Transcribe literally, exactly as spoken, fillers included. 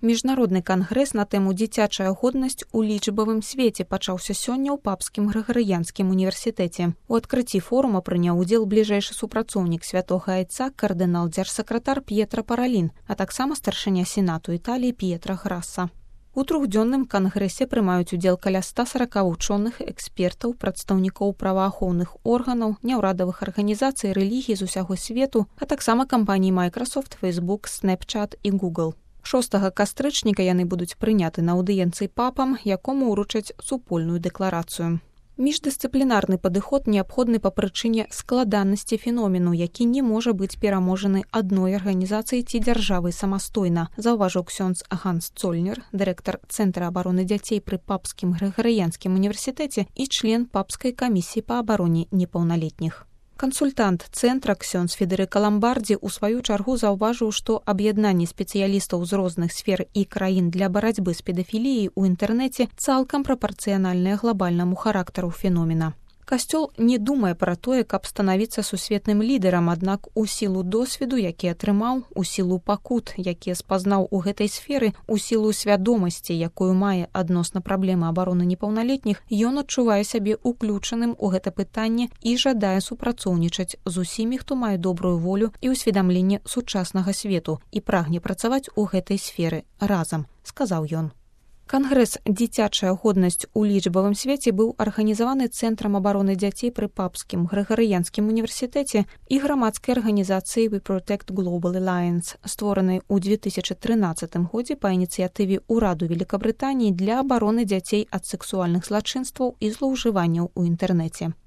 Міжнародны кангрэс на тэму «Дзіцячая годнасць у лічбавым свеце» пачаўся сёння ў Папскім Грыгарыянскім універсітэце. У адкрыцці форума прыняў удзел бліжэйшы супрацоўнік святога айца кардынал-дзяржсакратар П'етра Паралін, а таксама старшыня сенату Італіі П'етра Грасса. У трохдзённым кангрэсе прымаюць удзел каля ста сорок вучоных, экспертаў, прадстаўнікоў праваахоўных органаў, няўрадавых арганізацый, рэлігій з усяго свету, а таксама кампаній Microsoft, Facebook, Snapchat і Google. шостага кастрычніка яны будуць прыняты на аўдыенцыі папам, якому ўручаць супольную дэкларацыю. Міждысцыплінарны падыход неабходны па прычыне складанасці феномену, які не можа быць пераможаны адной арганізацыяй ці дзяржавай самастойна, заўважыў ксёндз Ганс Цольнер, дырэктар Цэнтра абароны дзяцей пры Папскім Грыгарыянскім універсітэце і член Папскай камісіі па абароне непаўналетніх. Кансультант цэнтра ксёндз Федэрыка Ламбардзі ў сваю чаргу заўважыў, што аб'яднанне спецыялістаў з розных сфер і краін для барацьбы з педафіліяй у інтэрнэце цалкам прапарцыянальнае глабальнаму характару феномена. Касцёл не думае пра тое, каб станавіцца сусветным лідарам, аднак у сілу досведу, які атрымаў, у сілу пакут, якія спазнаў у гэтай сферы, у сілу свядомасці, якую мае адносна праблемы абароны непаўналетніх, ён адчувае сябе уключаным у гэта пытанне і жадае супрацоўнічаць з усімі, хто мае добрую волю і ўсведамленне сучаснага свету і прагне працаваць у гэтай сферы разам, сказаў ён. Кангрэс «Дзіцячая годнасць у лічбавым свеце» быў арганізаваны Цэнтрам абароны дзяцей пры Папскім Грыгарыянскім універсітэце і грамадскай арганізацыяй We Protect Global Alliance, створанай у две тысячы трынаццатым годзе па ініцыятыве ўраду Великабрытаніі для абароны дзяцей ад сексуальных злачынстваў і злоўжыванняў у інтэрнэце.